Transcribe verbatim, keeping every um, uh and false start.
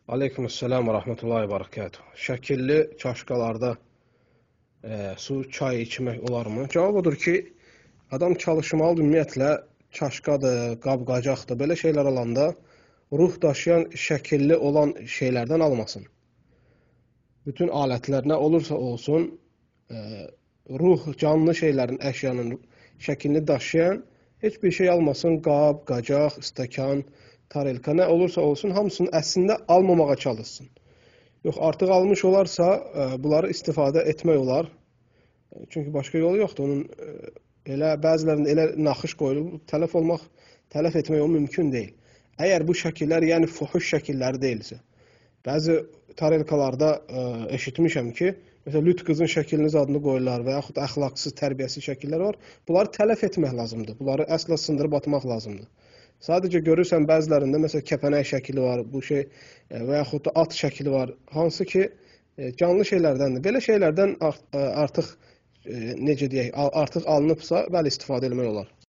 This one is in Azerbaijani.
Aleykümselam və rəhmətullahi və bərəkatuhu. Şəkilli çaşkalarda e, su, çay içmək olarmı? Cavab odur ki, adam çalışmalıdır ümumiyyətlə çaşkadır, qab-qacaqdır, belə şeylər alanda ruh daşıyan şəkilli olan şeylərdən almasın. Bütün alətlər nə olursa olsun, e, ruh, canlı şeylərin, əşyanın şəklini daşıyan heç bir şey almasın. Qab, qacaq, stəkan, tarelka nə olursa olsun, hamısını əslində almamağa çalışsın. Yox, artıq almış olarsa, bunları istifadə etmək olar. Çünki başqa yolu yoxdur. Onun elə bəzilərində elə naxış qoyulur, tələf olmaq, tələf etmək o mümkün deyil. Əgər bu şəkillər, yəni fuhuş şəkilləri deyilsə, bəzi tarelkalarda ə, eşitmişəm ki, məsələn, lüt qızın şəkliniz adını qoyurlar və yaxud əxlaqsız, tərbiyəsiz şəkillər var. Bunları tələf etmək lazımdır. Bunları əsla sındırıb atmaq lazımdır. Sadəcə görürsən bəzilərində, məsələn, kəpənək şəkli var, bu şey və yaxud da at şəkli var, hansı ki, canlı şeylərdəndir. Belə şeylərdən artıq, necə deyək, artıq alınıbsa, bəli, istifadə etmək olar.